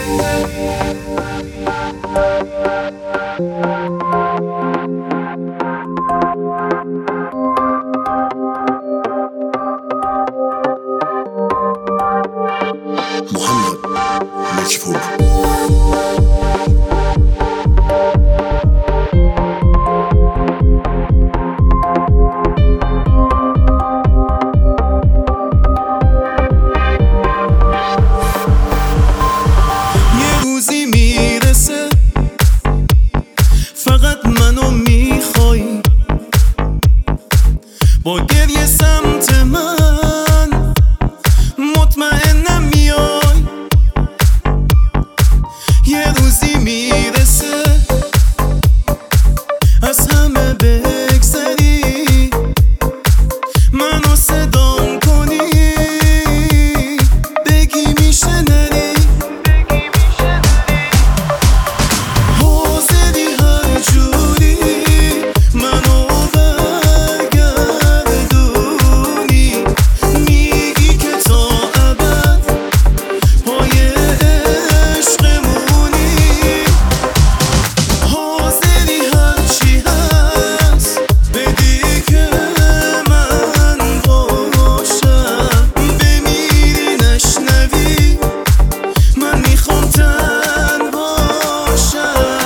محمد مجفور. یه روزی میرسه فقط منو میخوای، با گریه سمت من مطمئنم میای. یه روزی میرسه از همه بگذری، منو صدام کنی، بگی میشه نری. حاضری هر جوری منو برگردونی، میگی که تا ابد پای عشقمونی. حاضری هرچی هست بدی که من باشم، بمیری نشنوی من میخوام تنها شم.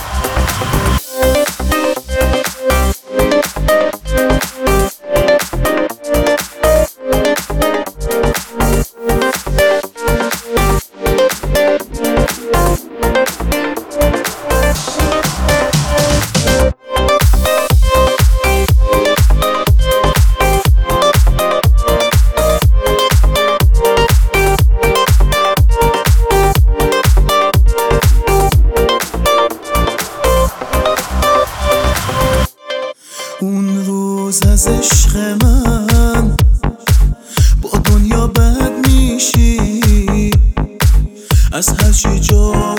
اون روز از عشق من با دنیا بد میشی، از هرچی جا